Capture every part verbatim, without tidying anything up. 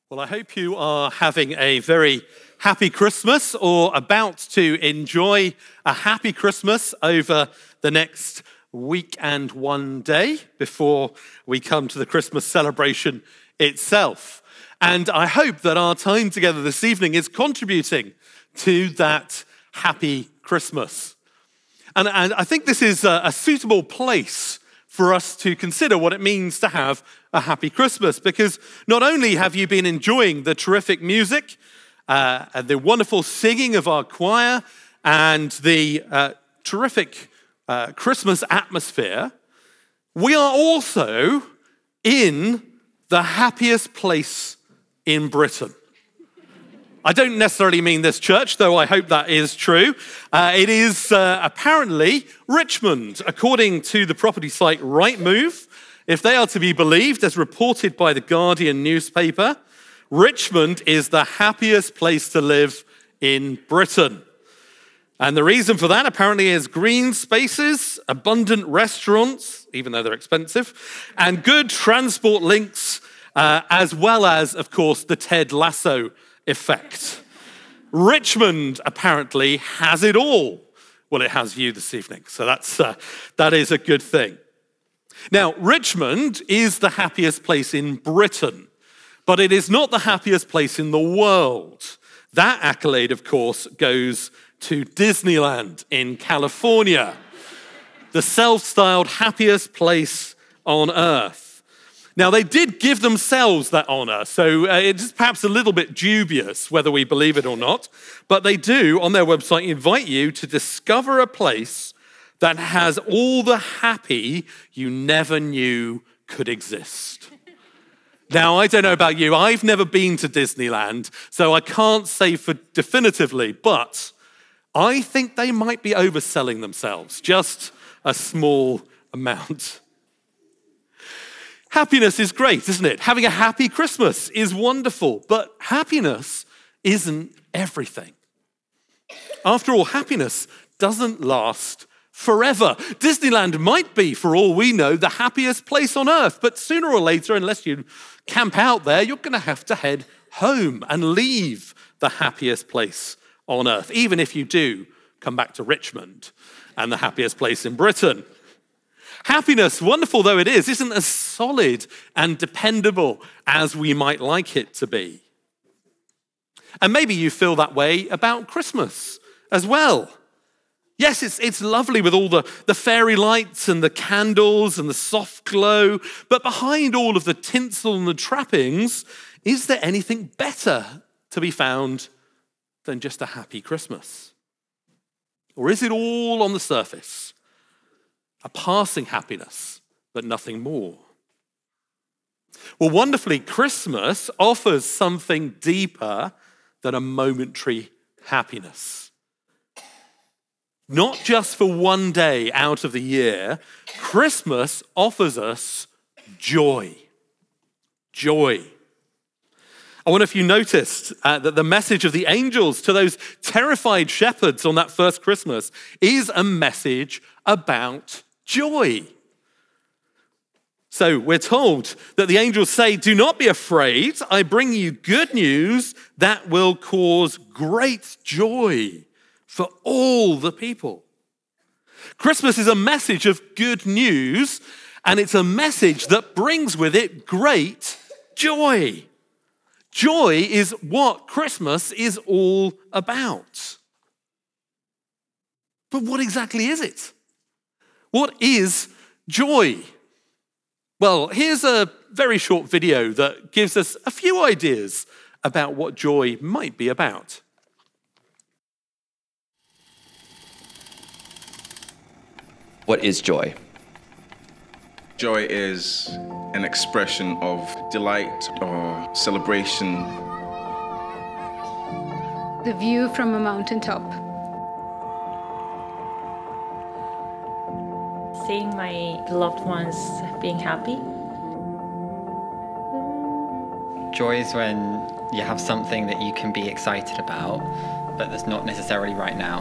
Well, I hope you are having a very happy Christmas or about to enjoy a happy Christmas over the next week and one day before we come to the Christmas celebration itself. And I hope that our time together this evening is contributing to that happy Christmas. And, and I think this is a, a suitable place for us to consider what it means to have a happy Christmas, because not only have you been enjoying the terrific music, uh, and the wonderful singing of our choir, and the uh, terrific uh, Christmas atmosphere, we are also in the happiest place in Britain. I don't necessarily mean this church, though I hope that is true. Uh, it is uh, apparently Richmond, according to the property site Rightmove. If they are to be believed, as reported by the Guardian newspaper, Richmond is the happiest place to live in Britain. And the reason for that apparently is green spaces, abundant restaurants, even though they're expensive, and good transport links, uh, as well as, of course, the Ted Lasso effect. Richmond apparently has it all. Well, it has you this evening, so that's uh, that is a good thing. Now, Richmond is the happiest place in Britain, but it is not the happiest place in the world. That accolade, of course, goes to Disneyland in California, the self-styled happiest place on earth. Now, they did give themselves that honor, so uh, it's perhaps a little bit dubious whether we believe it or not, but they do, on their website, invite you to discover a place that has all the happy you never knew could exist. Now, I don't know about you, I've never been to Disneyland, so I can't say for definitively, but I think they might be overselling themselves, just a small amount. Happiness is great, isn't it? Having a happy Christmas is wonderful, but happiness isn't everything. After all, happiness doesn't last forever. Disneyland might be, for all we know, the happiest place on earth, but sooner or later, unless you camp out there, you're going to have to head home and leave the happiest place on earth, even if you do come back to Richmond and the happiest place in Britain. Happiness, wonderful though it is, isn't as solid and dependable as we might like it to be. And maybe you feel that way about Christmas as well. Yes, it's, it's lovely with all the, the fairy lights and the candles and the soft glow, but behind all of the tinsel and the trappings, is there anything better to be found than just a happy Christmas? Or is it all on the surface? A passing happiness, but nothing more. Well, wonderfully, Christmas offers something deeper than a momentary happiness. Not just for one day out of the year, Christmas offers us joy. Joy. I wonder if you noticed uh, that the message of the angels to those terrified shepherds on that first Christmas is a message about joy. So we're told that the angels say, "Do not be afraid. I bring you good news that will cause great joy for all the people." Christmas is a message of good news, and it's a message that brings with it great joy. Joy is what Christmas is all about. But what exactly is it? What is joy? Well, here's a very short video that gives us a few ideas about what joy might be about. What is joy? Joy is an expression of delight or celebration. The view from a mountaintop. Seeing my loved ones being happy. Joy is when you have something that you can be excited about, but that's not necessarily right now.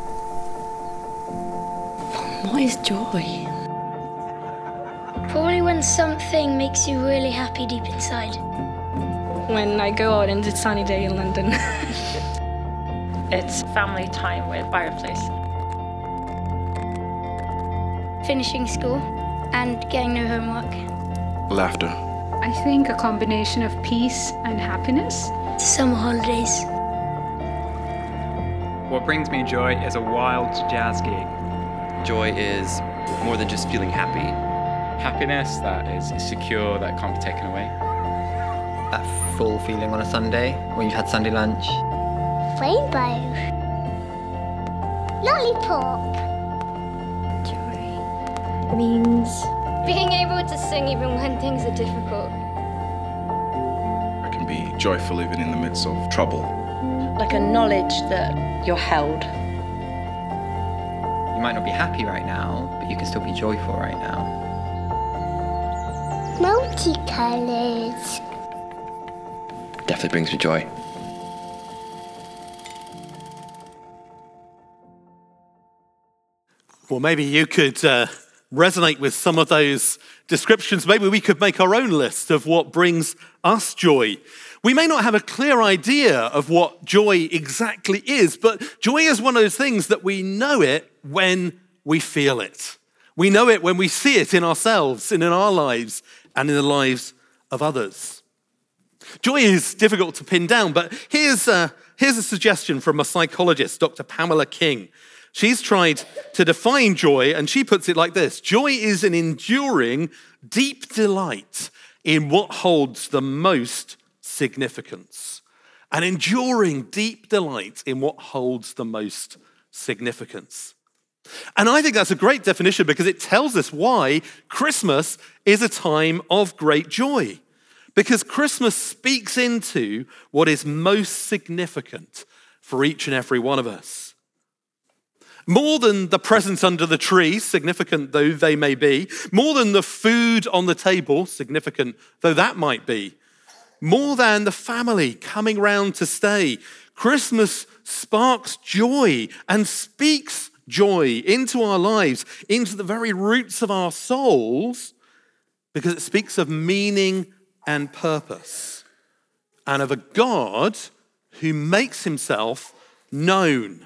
What is joy? Probably when when something makes you really happy deep inside. When I go out and it's a sunny day in London. It's family time with fireplace. Finishing school and getting no homework. Laughter. I think a combination of peace and happiness. Summer holidays. What brings me joy is a wild jazz gig. Joy is more than just feeling happy. Happiness that is secure, that can't be taken away. That full feeling on a Sunday when you've had Sunday lunch. Rainbow. Lollipop. Joy means being able to sing even when things are difficult. I can be joyful even in the midst of trouble. Like a knowledge that you're held. You might not be happy right now, but you can still be joyful right now. Multicolours. Definitely brings me joy. Well, maybe you could uh, resonate with some of those descriptions. Maybe we could make our own list of what brings us joy. We may not have a clear idea of what joy exactly is, but joy is one of those things that we know it when we feel it. We know it when we see it in ourselves and in our lives and in the lives of others. Joy is difficult to pin down, but here's a, here's a suggestion from a psychologist, Doctor Pamela King. She's tried to define joy, and she puts it like this. Joy is an enduring, deep delight in what holds the most significance. An enduring, deep delight in what holds the most significance. And I think that's a great definition because it tells us why Christmas is a time of great joy. Because Christmas speaks into what is most significant for each and every one of us. More than the presents under the tree, significant though they may be, more than the food on the table, significant though that might be, more than the family coming round to stay, Christmas sparks joy and speaks joy into our lives, into the very roots of our souls, because it speaks of meaning and purpose, and of a God who makes himself known.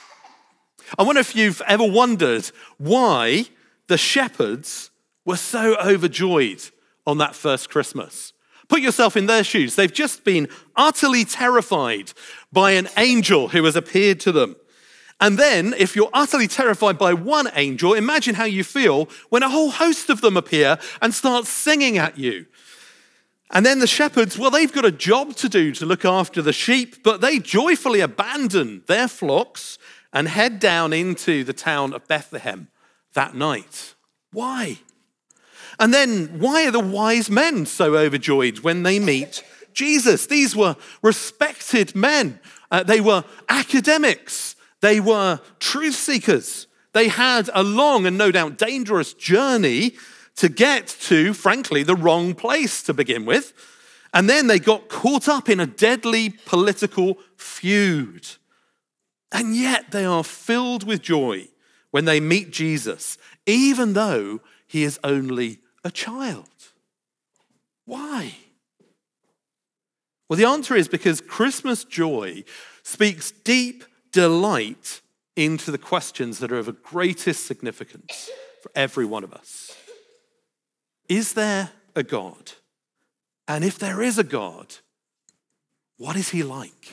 I wonder if you've ever wondered why the shepherds were so overjoyed on that first Christmas. Put yourself in their shoes. They've just been utterly terrified by an angel who has appeared to them. And then, if you're utterly terrified by one angel, imagine how you feel when a whole host of them appear and start singing at you. And then the shepherds, well, they've got a job to do to look after the sheep, but they joyfully abandon their flocks and head down into the town of Bethlehem that night. Why? And then why are the wise men so overjoyed when they meet Jesus? These were respected men. Uh, they were academics. They were truth seekers. They had a long and no doubt dangerous journey to get to, frankly, the wrong place to begin with. And then they got caught up in a deadly political feud. And yet they are filled with joy when they meet Jesus, even though he is only a child. Why? Well, the answer is because Christmas joy speaks deep delight into the questions that are of the greatest significance for every one of us. Is there a God? And if there is a God, what is he like?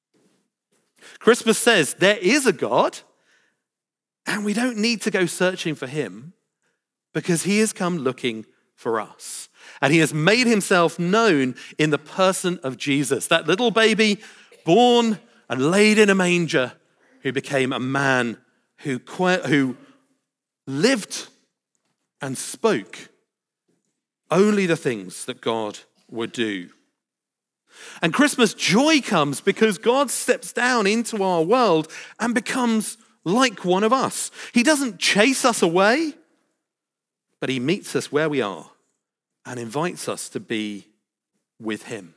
Christmas says there is a God, and we don't need to go searching for him because he has come looking for us. And he has made himself known in the person of Jesus, that little baby born and laid in a manger who became a man who, who lived and spoke only the things that God would do. And Christmas joy comes because God steps down into our world and becomes like one of us. He doesn't chase us away, but he meets us where we are and invites us to be with him.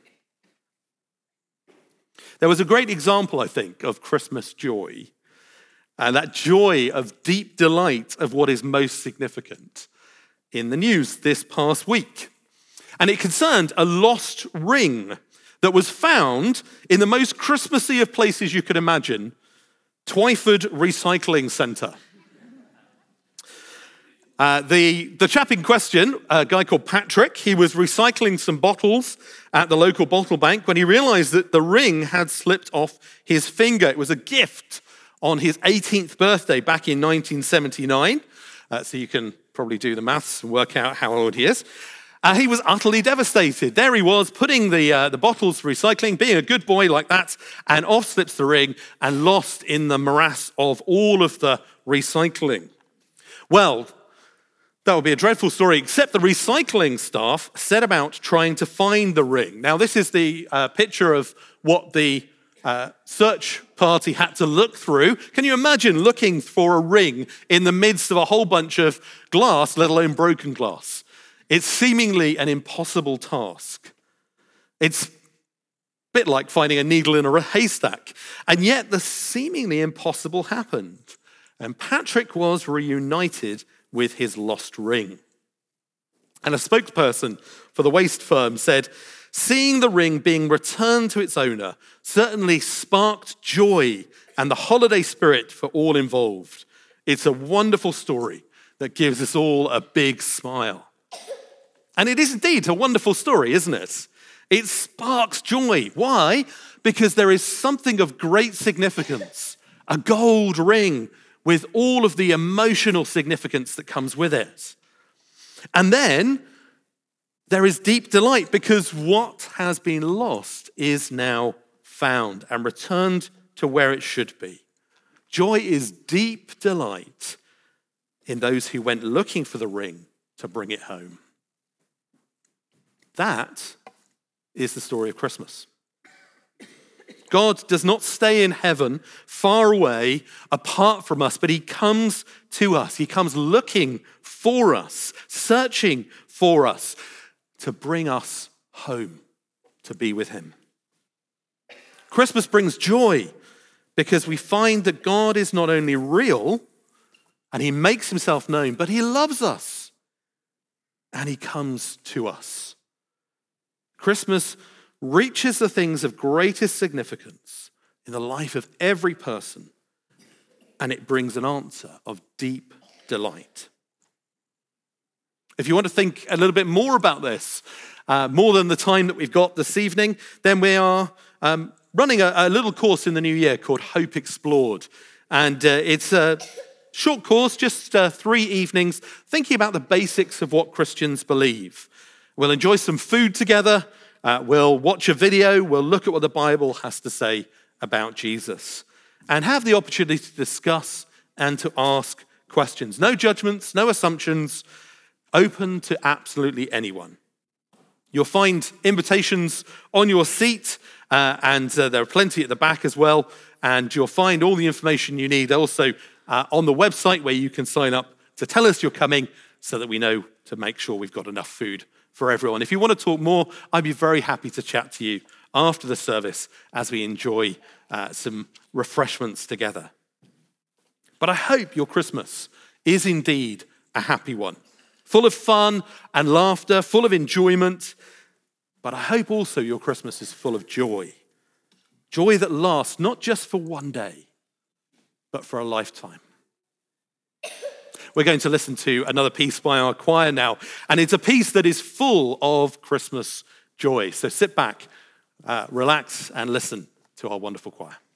There was a great example, I think, of Christmas joy, and that joy of deep delight of what is most significant. in the news this past week. And it concerned a lost ring that was found in the most Christmassy of places you could imagine, Twyford Recycling Centre. Uh, the, the chap in question, a guy called Patrick, he was recycling some bottles at the local bottle bank when he realized that the ring had slipped off his finger. It was a gift on his eighteenth birthday back in nineteen seventy-nine. Uh, so you can probably do the maths and work out how old he is. Uh, he was utterly devastated. There he was, putting the, uh, the bottles recycling, being a good boy like that, and off slips the ring and lost in the morass of all of the recycling. Well, that would be a dreadful story, except the recycling staff set about trying to find the ring. Now, this is the uh, picture of what the uh, search party had to look through. Can you imagine looking for a ring in the midst of a whole bunch of glass, let alone broken glass? It's seemingly an impossible task. It's a bit like finding a needle in a haystack. And yet the seemingly impossible happened. And Patrick was reunited with his lost ring. And a spokesperson for the waste firm said, seeing the ring being returned to its owner certainly sparked joy and the holiday spirit for all involved. It's a wonderful story that gives us all a big smile. And it is indeed a wonderful story, isn't it? It sparks joy. Why? Because there is something of great significance, a gold ring with all of the emotional significance that comes with it. And then there is deep delight because what has been lost is now found and returned to where it should be. Joy is deep delight in those who went looking for the ring to bring it home. That is the story of Christmas. God does not stay in heaven far away apart from us, but he comes to us. He comes looking for us, searching for us to bring us home to be with him. Christmas brings joy because we find that God is not only real and he makes himself known, but he loves us and he comes to us. Christmas reaches the things of greatest significance in the life of every person, and it brings an answer of deep delight. If you want to think a little bit more about this, uh, more than the time that we've got this evening, then we are um, running a, a little course in the new year called Hope Explored. And uh, it's a short course, just uh, three evenings, thinking about the basics of what Christians believe. We'll enjoy some food together. Uh, we'll watch a video, we'll look at what the Bible has to say about Jesus and have the opportunity to discuss and to ask questions. No judgments, no assumptions, open to absolutely anyone. You'll find invitations on your seat uh, and uh, there are plenty at the back as well, and you'll find all the information you need also uh, on the website where you can sign up to tell us you're coming so that we know to make sure we've got enough food for everyone. If you want to talk more, I'd be very happy to chat to you after the service as we enjoy uh, some refreshments together. But I hope your Christmas is indeed a happy one, full of fun and laughter, full of enjoyment. But I hope also your Christmas is full of joy. Joy that lasts not just for one day, but for a lifetime. We're going to listen to another piece by our choir now, and it's a piece that is full of Christmas joy. So sit back, uh, relax, and listen to our wonderful choir.